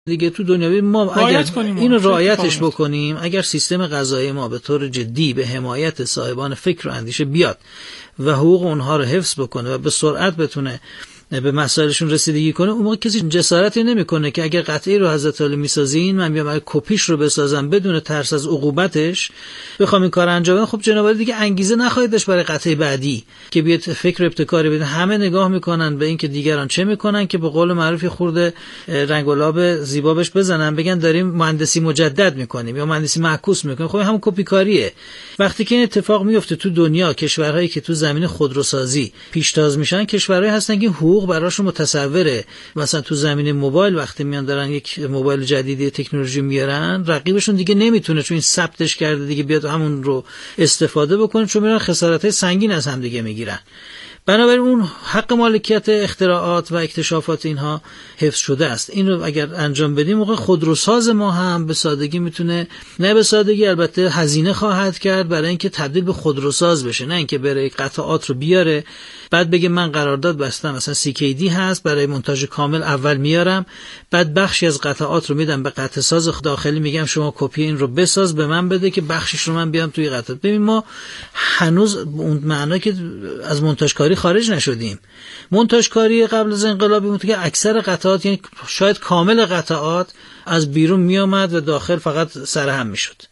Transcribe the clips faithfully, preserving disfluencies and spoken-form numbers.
دیگه تو دنیای ما اگر اینو رعایتش بکنیم، اگر سیستم قضایی ما به طور جدی به حمایت صاحبان فکر و اندیشه بیاد و حقوق اونها رو حفظ بکنه و به سرعت بتونه به مسائلشون رسیدگی کنه، اون موقع کسی جسارتی نمیکنه که اگر قطعی رو حضرت علی میسازین من بیام اگه کپیش رو بسازم بدون ترس از عقوبتش بخوام این کار انجام بدم، خب جناب عالی دیگه انگیزه نخواهید داشت برای قطعی بعدی که بیاد فکر ابتکاری بده. همه نگاه میکنن به اینکه دیگران چه میکنن که به قول معروف خورده رنگ و لعاب زیبا بهش بزنن، بگن داریم مهندسی مجدد میکنیم یا مهندسی معکوس میکنیم. خب همون کپی کاریه. وقتی که این اتفاق میفته تو دنیا، کشورهایی که تو زمینه خودروسازی پیشتاز میشن کشورهایی هستن که حقوق براشون متصوره. مثلا تو زمینه موبایل وقتی میان دارن یک موبایل جدیدی تکنولوژی میارن، رقیبشون دیگه نمیتونه چون این ثبتش کرده دیگه بیاد همون رو استفاده بکنه، چون میرن خسارت‌های سنگین از هم دیگه میگیرن. بنابراین اون حق مالکیت اختراعات و اکتشافات اینها حفظ شده است. این رو اگر انجام بدیم موقع خودروساز ما هم به سادگی میتونه، نه به سادگی البته هزینه خواهد کرد برای اینکه تبدیل به خودروساز بشه، نه اینکه بره قطعات رو بیاره بعد بگه من قرارداد بستم مثلا سی کی دی هست برای مونتاژ کامل اول میارم، بعد بخشی از قطعات رو میدم به قطع ساز داخلی میگم شما کپی این رو بساز به من بده که بخشش رو من بیام توی قطعات. ببین ما هنوز اون معنا که از مونتاژ کاری خارج نشدیم. مونتاژ کاری قبل از انقلاب بود که اکثر قطعات، یعنی شاید کامل قطعات، از بیرون می آمد و داخل فقط سرهم می شد.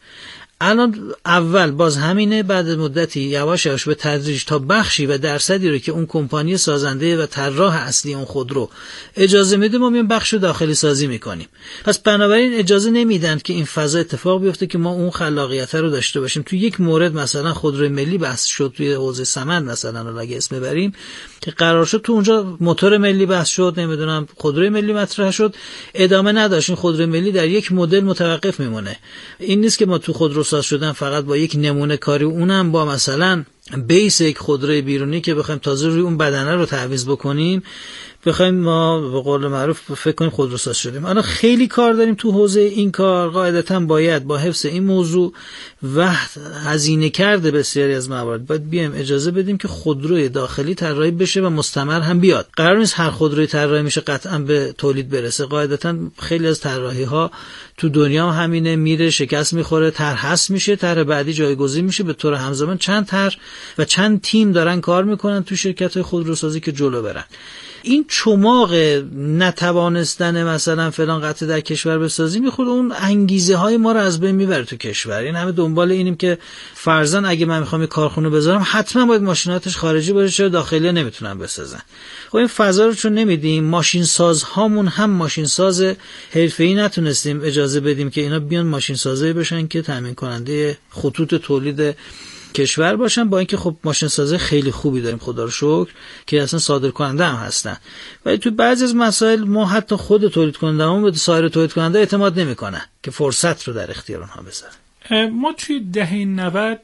الان اول باز همینه، بعد مدتی یواش یواش به تدریج تا بخشی و درصدی رو که اون کمپانی سازنده و طراح اصلی اون خودرو اجازه میده ما میایم بخشو داخلی سازی میکنیم. پس بنابراین اجازه نمیدن که این فضا اتفاق بیفته که ما اون خلاقیت رو داشته باشیم. تو یک مورد مثلا خودروی ملی بحث شد توی حوزه سمند مثلا، اگه اسم ببریم، که قرار شد تو اونجا موتور ملی بحث شد، نمیدونم خودروی ملی مطرح شد، ادامه نداشت. این خودروی ملی در یک مدل متوقف میمونه. این نیست که ما تو خودرو ساز شدن فقط با یک نمونه کاری، اونم با مثلا بیس یک خودروی بیرونی که بخوایم تازه روی اون بدنه رو تعویض بکنیم، بخوایم ما به قول معروف فکر کنیم خودروساز شدیم. الان خیلی کار داریم تو حوزه این کار. قاعدتاً باید با حفظ این موضوع و هزینه کرده بسیاری از موارد باید بیایم اجازه بدیم که خودروی داخلی طراحی بشه و مستمر هم بیاد. قرار نیست هر خودروی طراحی میشه قطعاً به تولید برسه. قاعدتاً خیلی از طراحی ها تو دنیا هم همینه، میره شکست میخوره، طرح هست میشه، طرح بعدی جایگزین میشه. به طور همزمان چند طرح و چند تیم دارن کار میکنن تو شرکت‌های خودروسازی که جلو برن. این چماق نتوانستن مثلا فلان قطعه در کشور بسازی میخوره اون انگیزه های ما رو از بین میبره تو کشور. این همه دنبال اینیم که فرضاً اگه من میخوام یه کارخونه بذارم حتما باید ماشیناتش خارجی باشه، چرا داخلی نمیتونن بسازن؟ خب این فضا رو چون نمیدیم، ماشین ساز هامون هم ماشین ساز حرفه‌ای نتونستیم اجازه بدیم که اینا بیان ماشین سازی بشن که تامین کننده خطوط تولید کشور باشن، با اینکه خب ماشین سازی خیلی خوبی داریم خدا رو شکر که اصلا صادر کننده هم هستن، ولی تو بعضی از مسائل ما حتی خود تولید کننده‌مون به سایر تولید کننده اعتماد نمیکنن که فرصت رو در اختیار اونها بذارن. ما توی دهه نود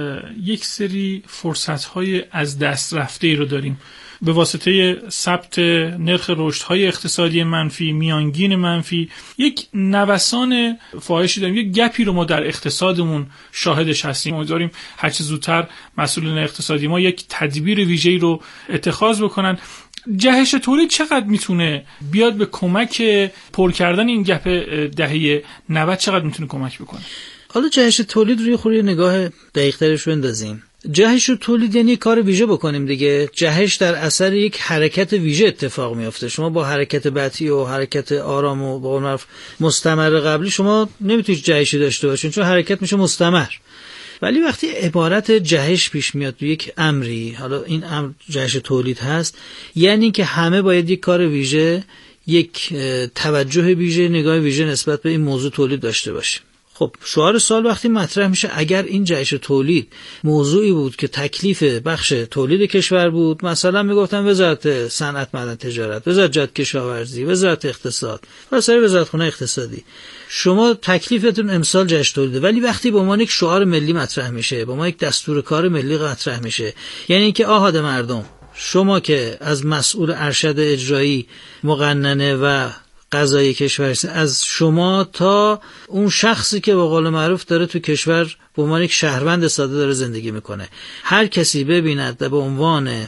یک سری فرصت‌های از دست رفته ای رو داریم به واسطه ثبت نرخ رشدهای اقتصادی منفی، میانگین منفی، یک نوسان فاحشی داریم، یک گپی رو ما در اقتصادمون شاهدش هستیم. امیدواریم هر چه زودتر مسئولین اقتصادی ما یک تدبیر ویژه‌ای رو اتخاذ بکنن. جهش تولید چقدر میتونه بیاد به کمک پر کردن این گپ دهه نود، چقدر میتونه کمک بکنه؟ حالا جهش تولید روی خوری نگاه دقیق‌ترش رو اندازیم. جهش تولید یعنی کار ویژه بکنیم دیگه. جهش در اثر یک حرکت ویژه اتفاق میفته. شما با حرکت بطیء و حرکت آرام و با اون مستمر قبلی شما نمیتونید جهشی داشته باشین، چون حرکت میشه مستمر. ولی وقتی عبارت جهش پیش میاد تو یک امری، حالا این امر جهش تولید هست، یعنی که همه باید یک کار ویژه، یک توجه ویژه، نگاه ویژه نسبت به این موضوع تولید داشته باشیم. خب شعار سال وقتی مطرح میشه، اگر این جهش تولید موضوعی بود که تکلیف بخش تولید کشور بود، مثلا میگفتن وزارت صنعت معدن تجارت، وزارت جهت کشاورزی، وزارت اقتصاد و سایر وزارتخونه اقتصادی، شما تکلیفتون امسال جهش تولیده. ولی وقتی به عنوان یک شعار ملی مطرح میشه، به عنوان یک دستور کار ملی مطرح میشه، یعنی اینکه آحاد مردم، شما که از مسئول ارشد اجرایی، مقننه و قضایی کشور، از شما تا اون شخصی که به قول معروف داره تو کشور به عنوان یک شهروند ساده داره زندگی میکنه، هر کسی ببیند به عنوان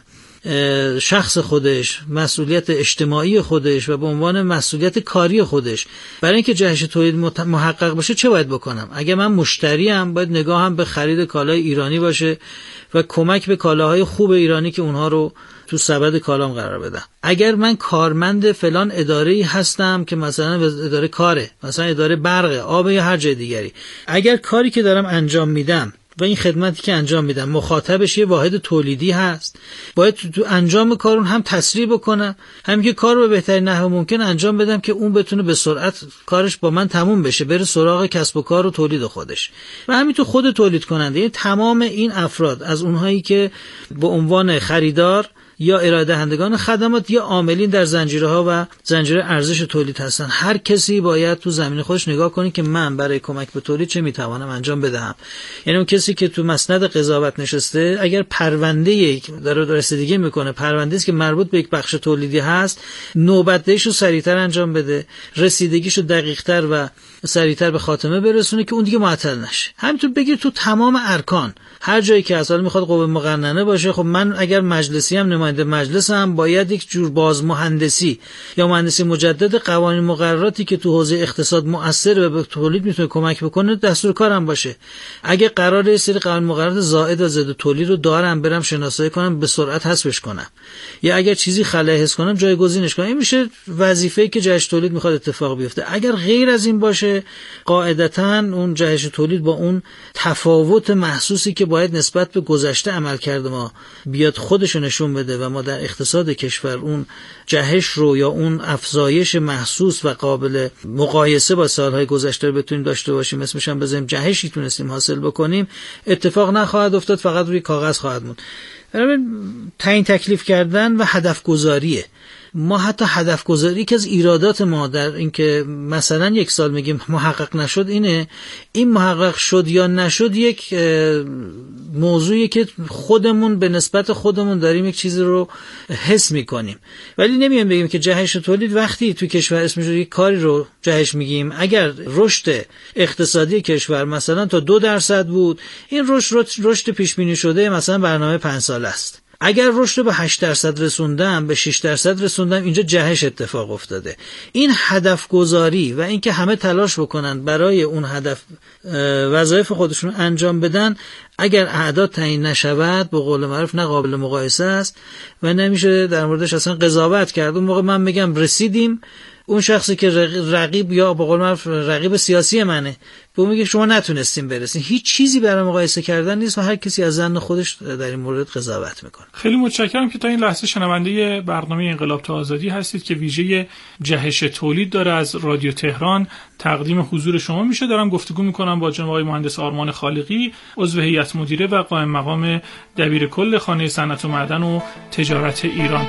شخص خودش، مسئولیت اجتماعی خودش و به عنوان مسئولیت کاری خودش. برای اینکه جهش تولید محقق بشه چه باید بکنم؟ اگه من مشتریم باید نگاهم به خرید کالای ایرانی باشه و کمک به کالاهای خوب ایرانی که اونها رو تو سبد کالام قرار بدم. اگر من کارمند فلان اداره‌ای هستم که مثلا اداره کاره، مثلا اداره برق، آب یا هر جای دیگری، اگر کاری که دارم انجام میدم و این خدمتی که انجام میدم مخاطبش یه واحد تولیدی هست، باید تو انجام کارون هم تسریع بکنم، هم که کار رو به بهترین نحو ممکن انجام بدم که اون بتونه به سرعت کارش با من تموم بشه، بره سراغ کسب و کار و تولید خودش. و همینطور خود تولید کننده، یعنی تمام این افراد، از اونهایی که به عنوان خریدار یا ارائه دهندگان خدمات یا عاملین در زنجیرها و زنجیره ارزش تولید هستن، هر کسی باید تو زمین خودش نگاه کنه که من برای کمک به تولید چه میتوانم انجام بدهم. یعنی اون کسی که تو مسند قضاوت نشسته، اگر پرونده داره رسیدگی میکنه، پرونده است که مربوط به یک بخش تولیدی هست، نوبت‌دهیشو سریعتر انجام بده، رسیدگیشو دقیق‌تر و سریعتر به خاتمه برسونه که اون دیگه معطل نشه. همینطور بگیر تو تمام ارکان، هر جایی که اصلا میخواد قوه مقننه باشه، خب من اگر مجلسی هم نماینده مجلس هم باید یک جور باز مهندسی یا مهندسی مجدد قوانین مقرراتی که تو حوزه اقتصاد مؤثر و به تولید میتونه کمک بکنه دستور کارم باشه. اگه قراره یه سری قوانین مقررات زائد و ضد تولید رو دارم برم شناسایی کنم، به سرعت حذفش کنم، یا اگر چیزی خلأ حس کنم جایگزینش کنم. این میشه وظیفه‌ای که جهش تولید میخواد اتفاق بیفته. اگر غیر از این باشه، قاعدتاً اون جهش تولید با اون تفاوت محسوسی که باید نسبت به گذشته عمل کرده ما بیاد خودش نشون بده و ما در اقتصاد کشور اون جهش رو یا اون افزایش محسوس و قابل مقایسه با سالهای گذشته رو بتونیم داشته باشیم، اسمش هم بذاریم جهشی تونستیم حاصل بکنیم، اتفاق نخواهد افتاد، فقط روی کاغذ خواهد موند. برای تعیین تکلیف کردن و هدف گذاریه. ما حتی هدف گذاری که از ایرادات ما در اینکه مثلا یک سال میگیم محقق نشد اینه، این محقق شد یا نشد یک موضوعی که خودمون به نسبت خودمون داریم یک چیزی رو حس میکنیم، ولی نمیایم بگیم که جهش تولید وقتی تو کشور اسمش رو یک کاری رو جهش میگیم، اگر رشد اقتصادی کشور مثلا تا دو درصد بود، این رشد رشد پیش بینی شده مثلا برنامه پنج ساله است. اگر رشد به هشت درصد رسوندم، به شش درصد رسوندم، اینجا جهش اتفاق افتاده. این هدف گذاری و اینکه همه تلاش بکنن برای اون هدف وظایف خودشون انجام بدن، اگر اعداد تعیین نشود به قول معروف نه قابل مقایسه است و نمیشه در موردش اصلا قضاوت کرد. اون موقع من میگم رسیدیم، اون شخصی که رقیب یا به قول معروف رقیب سیاسی منه به اون میگه شما نتونستیم برسین، هیچ چیزی برای مقایسه کردن نیست و هر کسی از ظن خودش در این مورد قضاوت میکنه. خیلی متشکرم که تا این لحظه شنونده برنامه انقلاب تا آزادی هستید که ویژه جهش تولید داره از رادیو تهران تقدیم حضور شما میشه. دارم گفتگو میکنم با جناب آقای مهندس آرمان خالقی، عضو هیئت مدیره و قائم مقام دبیر کل خانه صنعت و معدن و تجارت ایران.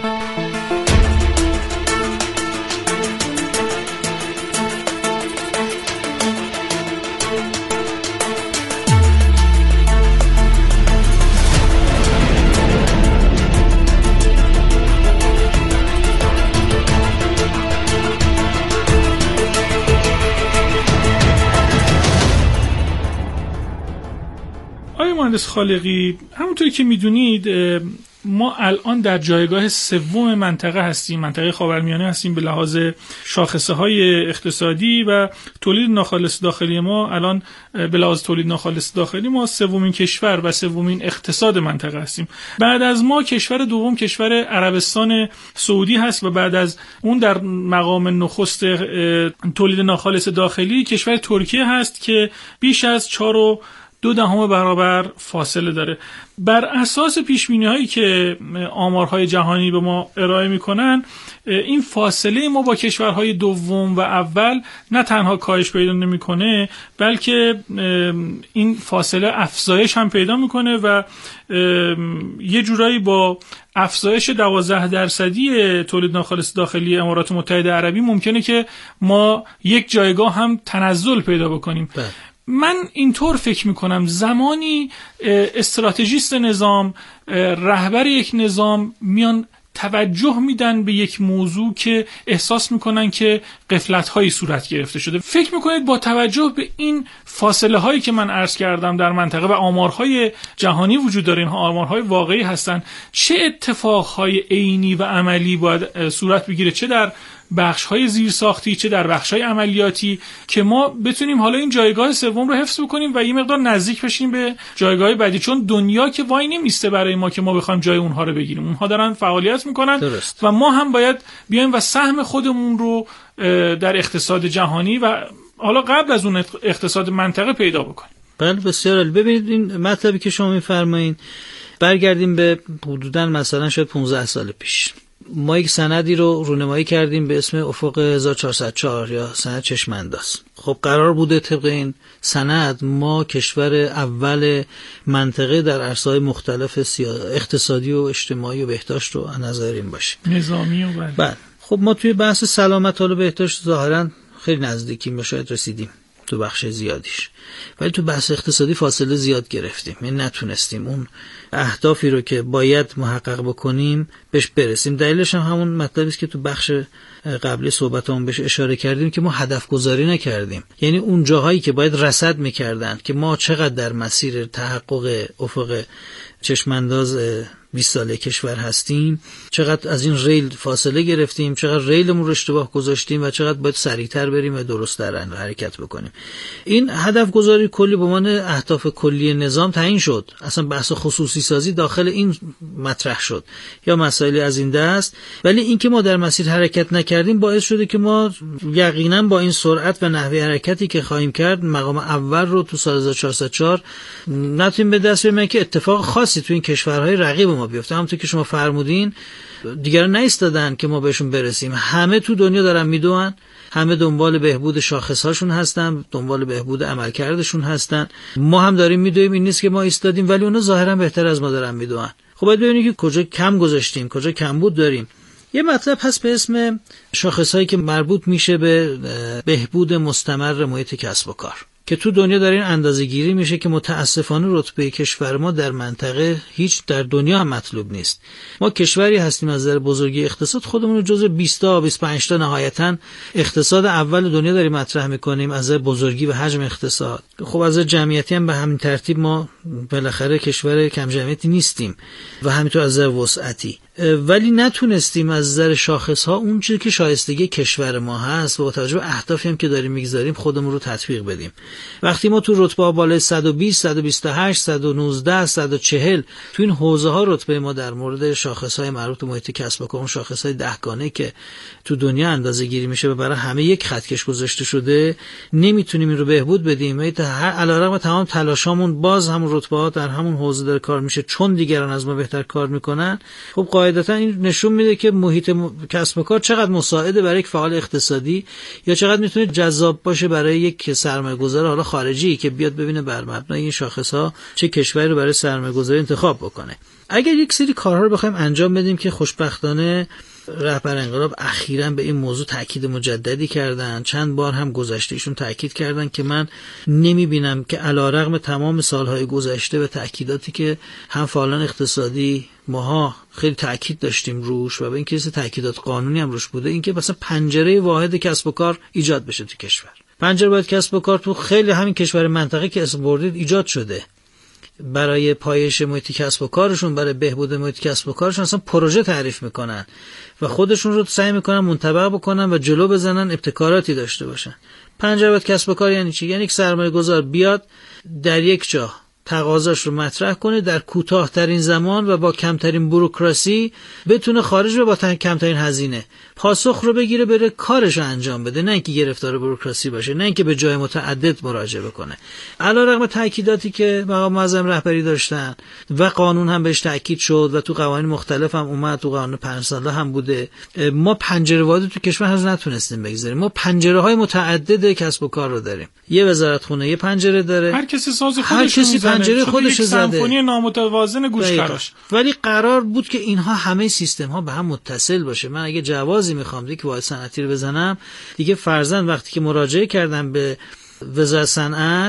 مهندس خالقی، همونطوری که میدونید ما الان در جایگاه سوم منطقه هستیم، منطقه خاورمیانه هستیم به لحاظ شاخصه های اقتصادی و تولید ناخالص داخلی ما. الان به لحاظ تولید ناخالص داخلی ما سومین کشور و سومین اقتصاد منطقه هستیم. بعد از ما کشور دوم کشور عربستان سعودی هست و بعد از اون در مقام نخست تولید ناخالص داخلی کشور ترکیه هست که بیش از چهار و دو دهم برابر فاصله داره. بر اساس پیش‌بینی هایی که آمارهای جهانی به ما ارائه میکنن، این فاصله ما با کشورهای دوم و اول نه تنها کاهش پیدا نمیکنه، بلکه این فاصله افزایش هم پیدا میکنه و یه جورایی با افزایش دوازده درصدی تولید ناخالص داخلی امارات متحده عربی ممکنه که ما یک جایگاه هم تنزل پیدا بکنیم. بله. من اینطور فکر میکنم زمانی استراتژیست نظام، رهبر یک نظام میان توجه میدن به یک موضوع که احساس میکنن که غفلت‌هایی صورت گرفته شده. فکر میکنید با توجه به این فاصله هایی که من عرض کردم در منطقه و آمارهای جهانی وجود داره، اینها آمارهای واقعی هستن، چه اتفاقهای عینی و عملی باید صورت بگیره، چه در بخش‌های زیرساختی چه در بخش‌های عملیاتی، که ما بتونیم حالا این جایگاه سوم رو حفظ بکنیم و یه مقدار نزدیک بشیم به جایگاه بعدی. چون دنیا که وای نمیسته برای ما که ما بخوایم جای اونها رو بگیریم، اونها دارن فعالیت میکنن درست. و ما هم باید بیایم و سهم خودمون رو در اقتصاد جهانی و حالا قبل از اون اقتصاد منطقه پیدا بکنیم. بله بسیار عالی. ببینید این مطلبی که شما می‌فرمایید، برگردیم به حدوداً مثلا شاید پانزده سال پیش. ما یک سندی رو رونمایی کردیم به اسم افق هزار و چهارصد و چهار یا سند چشم‌انداز. خب قرار بوده طبق این سند ما کشور اول منطقه در عرصه‌های مختلف اقتصادی و اجتماعی و بهداشت رو نظرین باشیم، نظامی و بله. بله. خب ما توی بحث سلامت و بهداشت ظاهراً خیلی نزدیکیم، ما شاید رسیدیم تو بخش زیادیش، ولی تو بحث اقتصادی فاصله زیاد گرفتیم، یعنی نتونستیم اون اهدافی رو که باید محقق بکنیم بهش برسیم. دلیلش هم همون مطلبی است که تو بخش قبلی صحبتامون بهش اشاره کردیم که ما هدف گذاری نکردیم. یعنی اون جاهایی که باید رصد می‌کردن که ما چقدر در مسیر تحقق افق چشم‌انداز بیست ساله کشور هستیم، چقدر از این ریل فاصله گرفتیم، چقدر ریلمون رو اشتباه گذاشتیم و چقدر باید سریعتر بریم و درست‌تر حرکت بکنیم. این هدف گذاری کلی به عنوان اهداف کلی نظام تعیین شد. اصلا بحث خصوصی سازی داخل این مطرح شد یا مسائلی از این دست، ولی اینکه ما در مسیر حرکت نکردیم باعث شده که ما یقینا با این سرعت و نحوه حرکتی که خواهیم کرد مقام اول رو تو سال هزار و چهارصد و چهار نتونیم به دست بیاریم که اتفاق خاصی تو این کشورهای رقیب ما بیفته. همونطور که شما فرمودین دیگران نایستادن که ما بهشون برسیم، همه تو دنیا دارن میدوئن، همه دنبال بهبود شاخصهاشون هستن، دنبال بهبود عملکردشون هستن. ما هم داریم میدویم، این نیست که ما ایستادیم، ولی اونا ظاهرا بهتر از ما دارن میدوئن. خب باید ببینید که کجا کم گذاشتیم، کجا کمبود داریم. یه مطلب هست به اسم شاخصهایی که مربوط میشه به بهبود مستمر محیط کسب و کار که تو دنیا در این اندازه گیری میشه که متاسفانه رتبه کشور ما در منطقه هیچ در دنیا هم مطلوب نیست. ما کشوری هستیم از نظر بزرگی اقتصاد خودمون رو جزو بیست تا بیست و پنج تا نهایتاً اقتصاد اول دنیا داریم مطرح میکنیم از نظر بزرگی و حجم اقتصاد. خب از نظر جمعیتی هم به همین ترتیب ما بالاخره کشور کم جمعیتی نیستیم و همینطور از نظر وسعتی، ولی نتونستیم از نظر شاخص‌ها اون چیزی که شایستگی کشور ما هست و با توجه به اهدافی هم که داریم میگذاریم خودمون رو تطبیق بدیم. وقتی ما تو رتبه بالای صد و بیست، صد و بیست و هشت، صد و نوزده، صد و چهل تو این حوزه ها رتبه ما در مورد شاخص‌های مربوط به محیط کسب و کار، شاخص‌های دهگانه که تو دنیا اندازه‌گیری میشه و برای همه یک خطکش گذاشته شده، نمیتونیم این رو بهبود بدیم. علیرغم تمام تلاشامون باز همون رتبه‌ها در همون حوزه داره کار میشه چون دیگران از ما بهتر کار میکنن. خب قاعدتا این نشون میده که محیط کسب و کار چقدر مساعده برای یک فعال اقتصادی یا چقدر میتونه جذاب باشه برای یک سرمایه‌گذار حالا خارجی که بیاد ببینه بر مبنای این شاخص‌ها چه کشوری رو برای سرمایه‌گذاری انتخاب بکنه. اگر یک سری کارها رو بخوایم انجام بدیم که خوشبختانه رهبر انقلاب اخیراً به این موضوع تاکید مجددی کردن، چند بار هم گذشته ایشون تاکید کردن که من نمیبینم که علیرغم تمام سالهای گذشته و تاکیداتی که هم فعالان اقتصادی ماها خیلی تاکید داشتیم روش و به این که تاکیدات قانونی هم روش بوده، اینکه مثلا پنجره واحد کسب و کار ایجاد بشه تو کشور. پنجره واحد کسب و کار تو خیلی همین کشور منطقه که اسم بردید ایجاد شده. برای پایش محیط کسب و کارشون، برای بهبود محیط کسب و کارشون اصلا پروژه تعریف میکنن و خودشون رو سعی میکنن منطبق بکنن و جلو بزنن، ابتکاراتی داشته باشن. پنجره واحد کسب و کار یعنی چی؟ یعنی یک سرمایه گذار بیاد در یک جا تقاضاش رو مطرح کنه در کوتاه‌ترین زمان و با کمترین بوروکراسی بتونه خارج به با کمترین هزینه پاسخ رو بگیره، بره کارش رو انجام بده، نه اینکه گرفتار بوروکراسی باشه، نه اینکه به جای متعدد مراجعه بکنه. علیرغم تاکیداتی که مقام معظم رهبری داشتن و قانون هم بهش تاکید شد و تو قوانین مختلف هم اومد، تو قانون پنج ساله هم بوده، ما پنجره واحد تو کشور هنوز نتونستیم بگذاریم. ما پنجره‌های متعدد کسب و کار رو داریم. یه وزارتخونه یه پنجره داره، هر کسی ساز خودش پنجره خودش زده، سمفونی نامتوازن گوشخراش. ولی قرار بود که اینها همه سیستم ها به هم متصل باشه. من اگه جوازی میخوام دیگه واحد صنعتی رو بزنم، دیگه فرضاً وقتی که مراجعه کردم به وزارت صنعت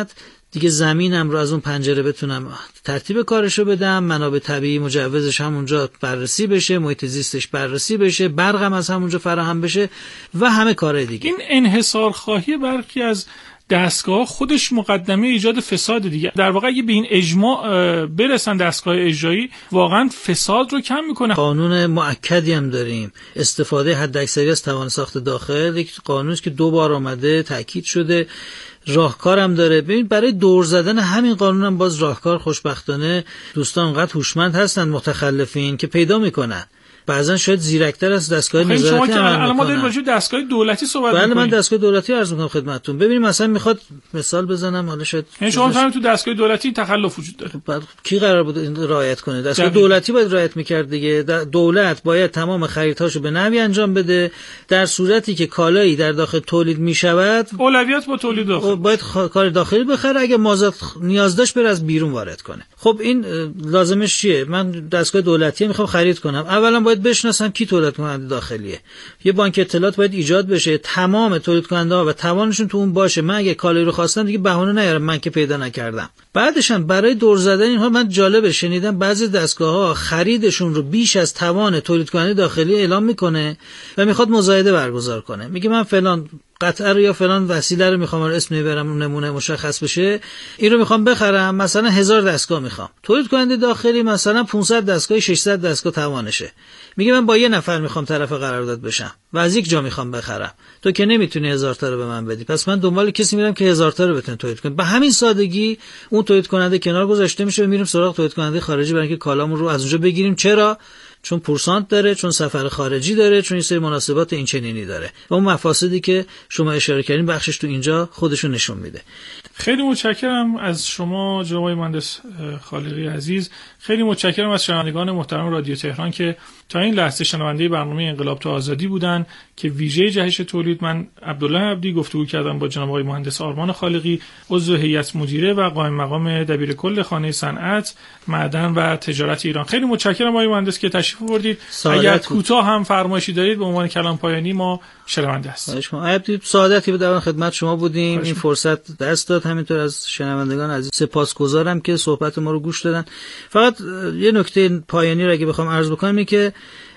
دیگه زمینم رو از اون پنجره بتونم ترتیب کارشو بدم، منابع طبیعی مجوزش همونجا بررسی بشه، محیط زیستش بررسی بشه، برقم از همونجا فراهم بشه و همه کارهای دیگه. این انحصار خواهی برخی از دستگاه خودش مقدمه ایجاد فساد دیگه. در واقع اگه به این اجماع برسن دستگاه اجرایی، واقعا فساد رو کم میکنه. قانون مؤکدی هم داریم، استفاده حداکثری از توان ساخت داخل، یک قانونی است که دو بار اومده تاکید شده، راهکارم داره. ببین برای دور زدن همین قانون هم باز راهکار خوشبختانه دوستان انقدر هوشمند هستن متخلفین که پیدا میکنن. بعضن شاید زیرکتر از دستگاه نظارتی عمل الان ما داریم راجع به دستگاه دولتی صحبت می‌کنیم. بله من دستگاه دولتی عرض می‌کنم خدمتتون. ببینید مثلا میخواد مثال بزنم، حالا شاید یعنی شما فهمید تو دستگاه دولتی تخلف وجود داره. بعد کی قرار بود این رعایت کنه؟ دستگاه جمعی. دولتی باید رعایت می‌کرد دیگه. دولت باید تمام خریدهاشو به نحوی انجام بده در صورتی که کالایی در داخل تولید می‌شود اولویت با تولید داخل باید کار داخلی بخره، اگه مازاد نیاز داشت بره از بیرون وارد کنه. خب این لازمش چیه؟ من دستگاه دولتی میخوام خرید کنم، اولا باید بشناسم کی تولید کننده داخلیه. یه بانک اطلاعات باید ایجاد بشه، تمام تولید کننده ها و توانشون تو اون باشه. من اگه کالایی رو خواستم دیگه بهونه نیارم من که پیدا نکردم. بعدش هم برای دور زدن اینها من جالبه شنیدم بعضی دستگاه‌ها خریدشون رو بیش از توان تولید کننده داخلی اعلام میکنه و میخواد مزایده برگزار کنه. میگه من فلان قطعه رو یا فلان وسیله رو میخوام، اسم میبرم نمونه مشخص بشه، این رو میخوام بخرم، مثلا هزار دستگاه میخوام. تولید کننده داخلی مثلا پانصد دستگاه ششصد دستگاه توانشه. میگه من با یه نفر میخوام طرف قرارداد بشم و از یک جا میخوام بخرم، تو که نمیتونی هزار تا رو به من بدی، پس من دنبال کسی میرم که هزار تا رو بتونه تولید کنه. به همین سادگی اون تولید کننده کنار گذاشته میشه و میریم سراغ تولید کننده خارجی برای اینکه کالامون رو از اونجا بگیریم. چرا؟ چون پورسانت داره، چون سفر خارجی داره، چون این سری مناسبات این چنینی داره و اون مفاسدی که شما اشاره کردین بخشش تو اینجا خودشون نشون میده. خیلی متشکرم از شما جناب مهندس خالقی عزیز. خیلی متشکرم از شنوندگان محترم رادیو تهران که تا این لحظه شنونده برنامه انقلاب تا آزادی بودن که ویژه جهش تولید. من عبدالله عبدی گفتگو کردم با جناب آقای مهندس آرمان خالقی، عضو هیئت مدیره و قائم مقام دبیر کل خانه صنعت، معدن و تجارت ایران. خیلی متشکرم آقای مهندس که تشریف آوردید. اگر کوتاه هم فرمایشی دارید به عنوان کلام پایانی ما شنونده هستیم. عبدی سعادتی بود در خدمت شما بودیم. این فرصت دست داد، همینطور از شنوندگان عزیز سپاسگزارم که صحبت ما رو گوش دادن. فقط یه نکته پایانی رو اگه بخوام عرض بکنم اینه که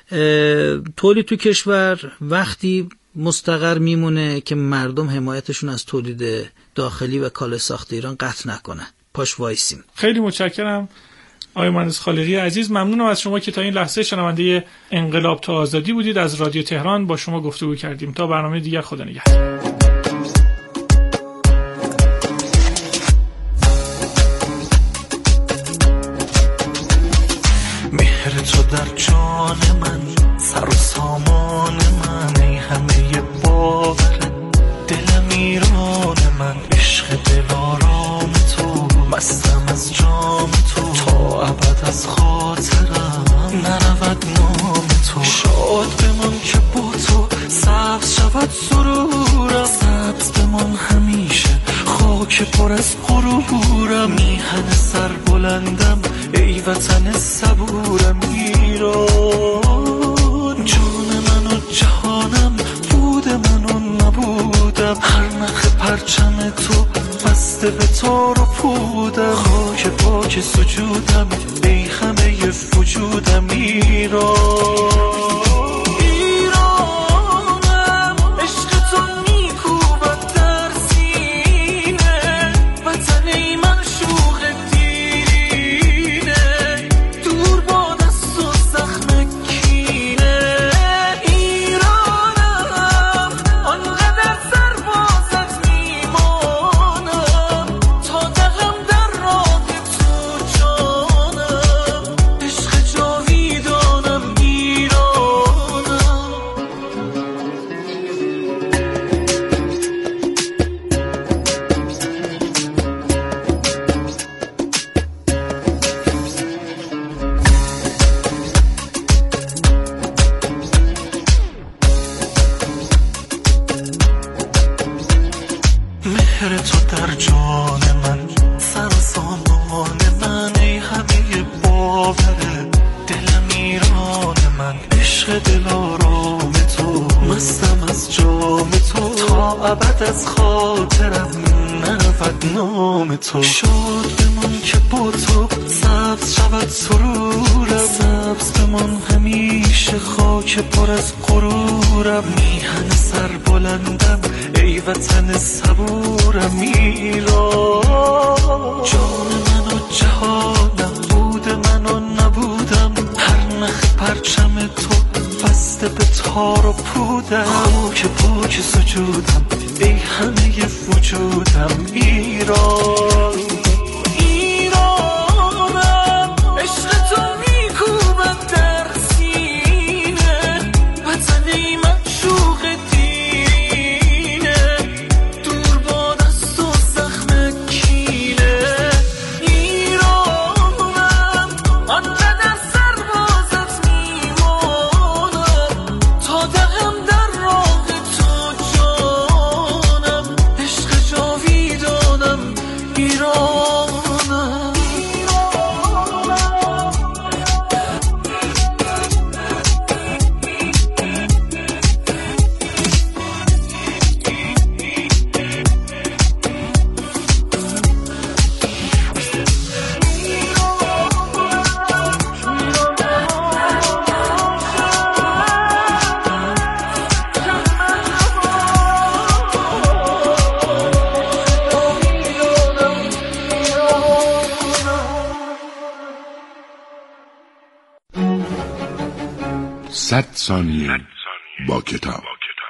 تولید تو کشور وقتی مستقر میمونه که مردم حمایتشون از تولید داخلی و کالا ساخت ایران قطع نکنن. پاش وایسیم. خیلی متشکرم آقای مهندس خالقی عزیز. ممنونم از شما که تا این لحظه شنونده انقلاب تا آزادی بودید. از رادیو تهران با شما گفتگو کردیم. تا برنامه دیگر، خدا نگهدار. مهر تو در جان من، سر و سامان من، ای همه باور دلم ایران من، عشق دلارام تو، مستم از جام تو، تا ابد از خاطرم نرود نام تو. شاد بمان که با تو سبز شود سرورم، سبز بمان همیشه خاک پر از غرورم. میهن سر بلندم ای وطن صبورم ایران، جان من و جهانم، بود من و نبودم. هر نخ پرچم تو بسته به تار و پودم، خاک پاک سجودم ای همه وجودم ایران. ابد از خاطرم نرفت نام تو. شاد بمان که با تو سبز شود سرورم، سبز بمان همیشه خاک پر از غرورم. میهن سر بلندم ای وطن صبورم ایران. جان من و جهانم، بود من و نبودم، هر نخ پرچم تو بسته به تار و پودم. خاک پاک سجودم ای همه وجودم ایران. ایرانم عشق تو میکوبم در سینه، وطنی معشوق دینه، دور باد از تو زخم کینه. ایرانم آنقدر سربازت میمانم تا دهم در راه تو جانم. عشق جاویدانم ایرانم. صد ثانیه با کتاب.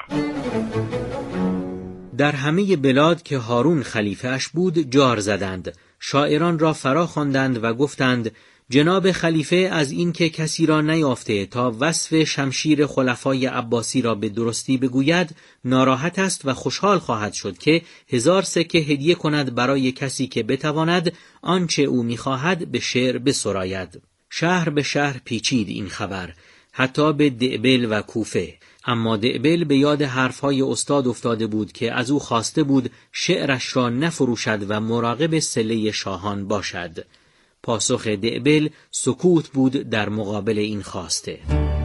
در همه بلاد که هارون خلیفه‌اش بود جار زدند، شاعران را فرا خواندند و گفتند جناب خلیفه از این که کسی را نیافته تا وصف شمشیر خلفای عباسی را به درستی بگوید ناراحت است و خوشحال خواهد شد که هزار سکه هدیه کند برای کسی که بتواند آنچه او می‌خواهد به شعر بسراید. شهر به شهر پیچید این خبر، حتی به دئبل و کوفه، اما دئبل به یاد حرفهای استاد افتاده بود که از او خواسته بود شعرش را نفروشد و مراقب صله شاهان باشد. پاسخ دئبل سکوت بود در مقابل این خواسته.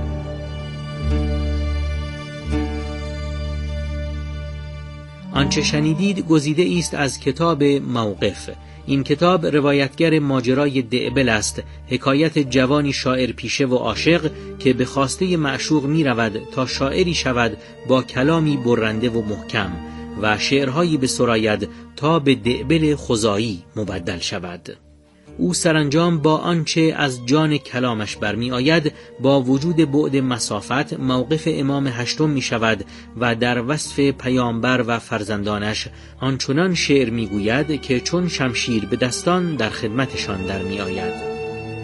آنچه شنیدید گزیده است از کتاب موقف. این کتاب روایتگر ماجرای دئبل است، حکایت جوانی شاعر پیشه و عاشق که به خواسته معشوق می رود تا شاعری شود با کلامی برنده و محکم و شعرهایی بسراید تا به دئبل خزاعی مبدل شود. او سرانجام با آنچه از جان کلامش برمی آید با وجود بعد مسافت موقف امام هشتم می شود و در وصف پیامبر و فرزندانش آنچنان شعر می گوید که چون شمشیر به دستان در خدمتشان در می آید.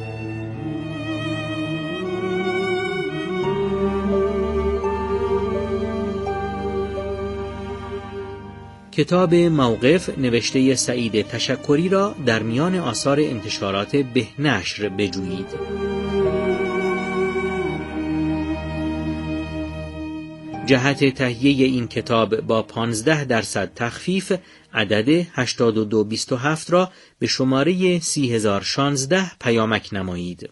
کتاب موقف نوشته سعید تشکری را در میان آثار انتشارات بهنشر بجویید. جهت تهیه این کتاب با پانزده درصد تخفیف عدد هشتاد و دو بیست و هفت را به شماره سی هزار و شانزده پیامک نمایید.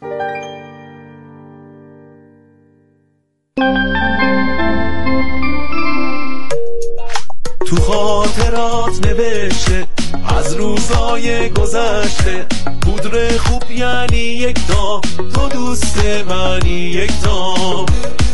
تو خاطرات نوشته از روزای گذشته، پودر خوب یعنی یک تا، تو دوست منی یک تا.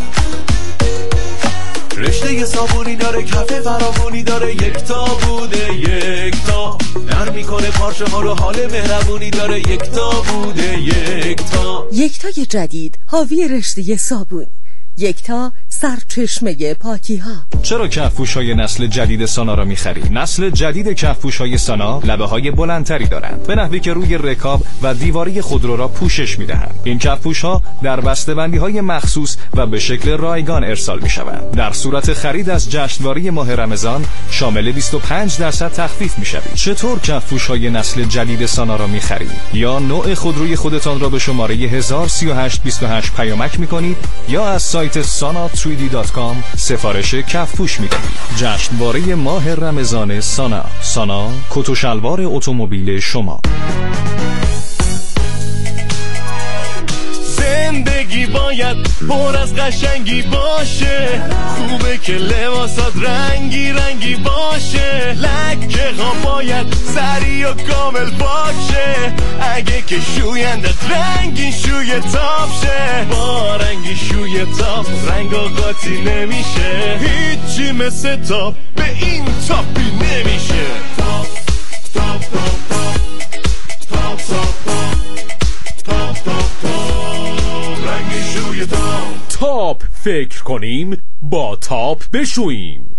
رشته صابونی داره، کف فراوانی داره، یک تا بوده یک تا. نرم میکنه پارچه ها رو، حال مهربونی داره، یک تا بوده یک تا. یک تای جدید حاوی رشته صابون، یک تا سرچشمه پاکی ها. چرا کفپوش‌های نسل جدید سانا را می‌خری؟ نسل جدید کفپوش‌های سانا لبه‌های بلندتری دارند، به نحوی که روی رکاب و دیواری خودرو را پوشش می‌دهند. این کفپوش‌ها در بسته‌بندی‌های مخصوص و به شکل رایگان ارسال می‌شوند. در صورت خرید از جشنواره ماه رمضان شامل بیست و پنج درصد تخفیف می‌شوید. چطور کفپوش‌های نسل جدید سانا را می‌خرید؟ یا نوع خودروی خودتان را به شماره هزار و سی و هشت بیست و هشت پیامک می‌کنید یا از سایت سانا تری دی دات کام سفارش کفپوش می‌دهید. جشنواره ماه رمضان سانا. سانا، کت و شلوار اتومبیل شما. زندگی باید پر از قشنگی باشه، خوبه که لباسات رنگی رنگی باشه، لکه ها باید سری و کامل باشه، اگه که شویندت رنگی شوی تاب شه، با رنگی شوی تاب رنگ و قاطی نمیشه، هیچی مثل تاب به این تاپی نمیشه. تاب تاب تاب تاب تاب تاب تاب تاب رنگی شوی تاب. تاب فکر کنیم با تاب بشوییم.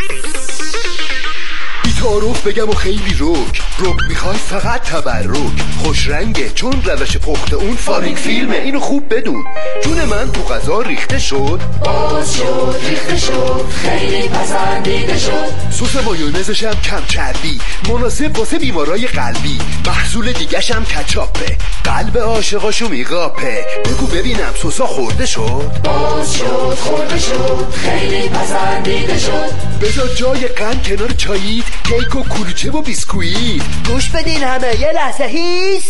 تعارف بگم و خیلی روک روک میخوای فقط تبرک، خوش رنگه چون روش پخت اون فارینگ فیلمه، اینو خوب بدون. جون من تو غذا ریخته شد، باز شد ریخته شد، خیلی پسندیده شد. سس مایونزش هم کم چربی، مناسب واسه بیمارای قلبی. محصول دیگش هم کچاپه، قلب عاشقاشو میقاپه. بگو ببینم سسا خورده شد، باز شد خورده شد، خیلی پسندیده شد. بذار جای قند کنار چاییت، کیک و کلوچه و بیسکویت. گوش بدین همه یه لحظه هیس.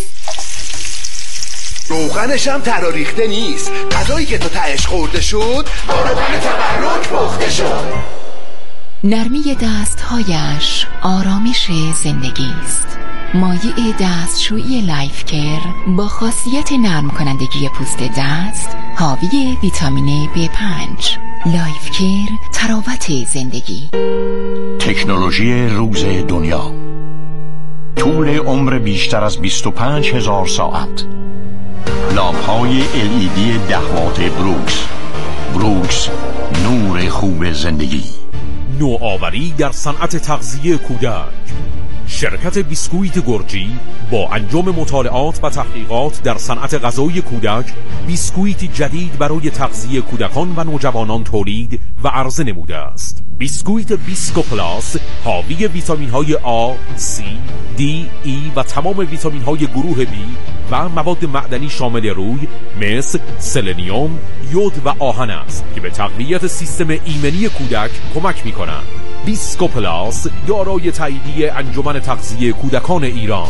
روغنش هم تراریخته نیست، غذایی که تو تهش خورده شد با روغن تبرک پخته شد. نرمی دستهایش آرامش زندگی است. مایع دستشویی لایف کیر با خاصیت نرم کنندگی پوست دست، حاوی ویتامین بی پنج. لایف کیر تراوت زندگی. تکنولوژی روز دنیا، طول عمر بیشتر از بیست و پنج هزار ساعت. لامپ‌های ال ای دی ده وات بروکس. بروکس، نور خوب زندگی. نوآوری در صنعت تغذیه کودک. شرکت بیسکویت گرجی با انجام مطالعات و تحقیقات در صنعت غذای کودک، بیسکویت جدید برای تغذیه کودکان و نوجوانان تولید و عرضه نموده است. بیسکویت بیسکو پلاس حاوی ویتامین های آ، سی، دی، ای و تمام ویتامین های گروه بی و مواد معدنی شامل روی مثل سلنیوم، یود و آهن است که به تقویت سیستم ایمنی کودک کمک می کنند. بیسکو پلاس دارای تاییدیه انجمن تغذیه کودکان ایران.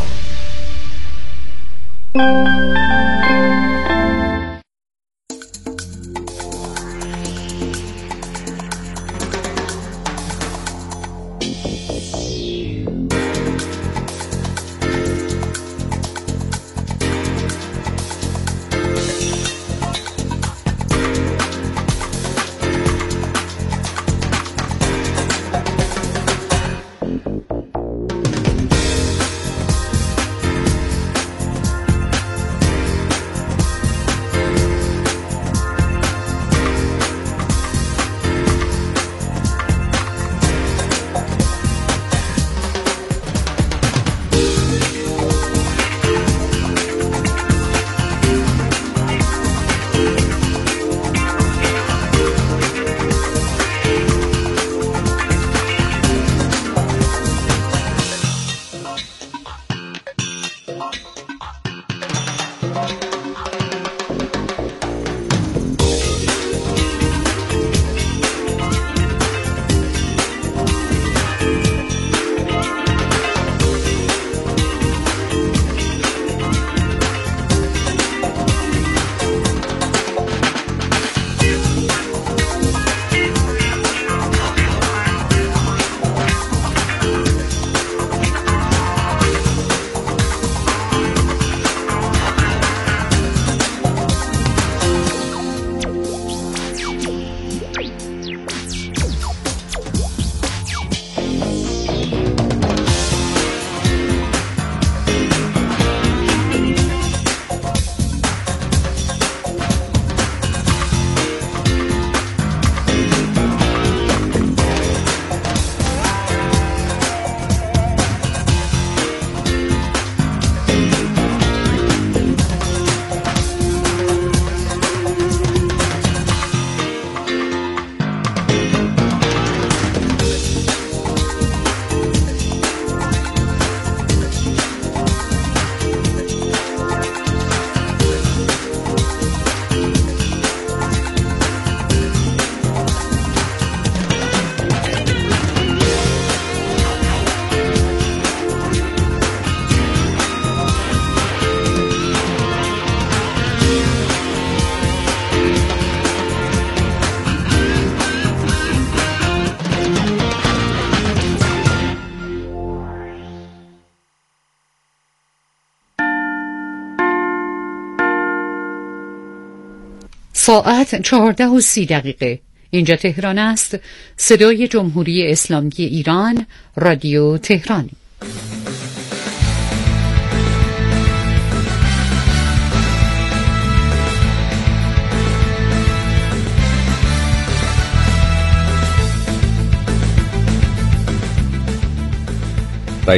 ساعت چهارده و سی دقیقه. اینجا تهران است. صدای جمهوری اسلامی ایران، رادیو تهران.